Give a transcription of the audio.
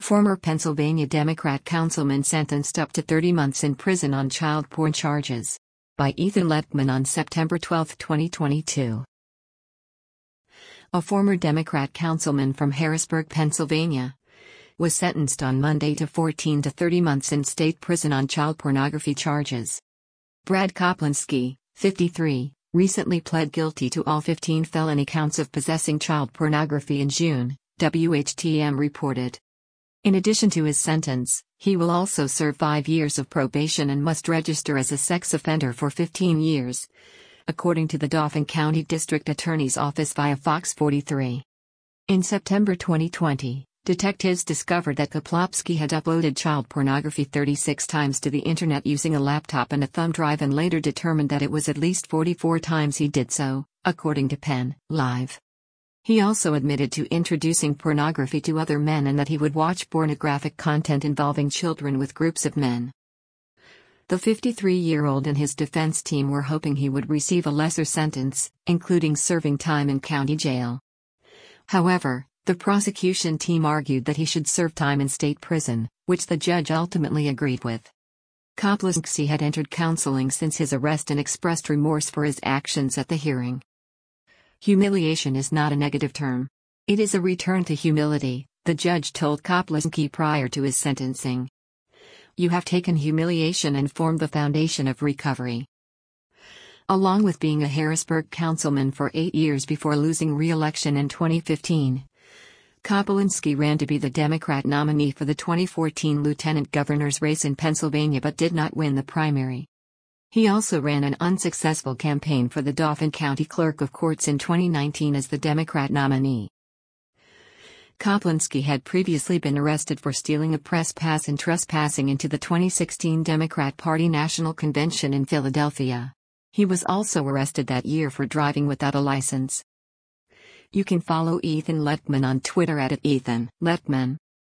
Former Pennsylvania Democrat councilman sentenced up to 30 months in prison on child porn charges. By Ethan Letman on September 12, 2022. A former Democrat councilman from Harrisburg, Pennsylvania, was sentenced on Monday to 14 to 30 months in state prison on child pornography charges. Brad Koplinski, 53, recently pled guilty to all 15 felony counts of possessing child pornography in June, WHTM reported. In addition to his sentence, he will also serve 5 years of probation and must register as a sex offender for 15 years, according to the Dauphin County District Attorney's Office via Fox 43. In September 2020, detectives discovered that Koplinski had uploaded child pornography 36 times to the internet using a laptop and a thumb drive, and later determined that it was at least 44 times he did so, according to Penn Live. He also admitted to introducing pornography to other men and that he would watch pornographic content involving children with groups of men. The 53-year-old and his defense team were hoping he would receive a lesser sentence, including serving time in county jail. However, the prosecution team argued that he should serve time in state prison, which the judge ultimately agreed with. Koplinski had entered counseling since his arrest and expressed remorse for his actions at the hearing. Humiliation is not a negative term. It is a return to humility, the judge told Koplinski prior to his sentencing. You have taken humiliation and formed the foundation of recovery. Along with being a Harrisburg councilman for 8 years before losing re-election in 2015, Koplinski ran to be the Democrat nominee for the 2014 lieutenant governor's race in Pennsylvania but did not win the primary. He also ran an unsuccessful campaign for the Dauphin County Clerk of Courts in 2019 as the Democrat nominee. Koplinski had previously been arrested for stealing a press pass and trespassing into the 2016 Democrat Party National Convention in Philadelphia. He was also arrested that year for driving without a license. You can follow Ethan Letman on Twitter at @EthanLetman.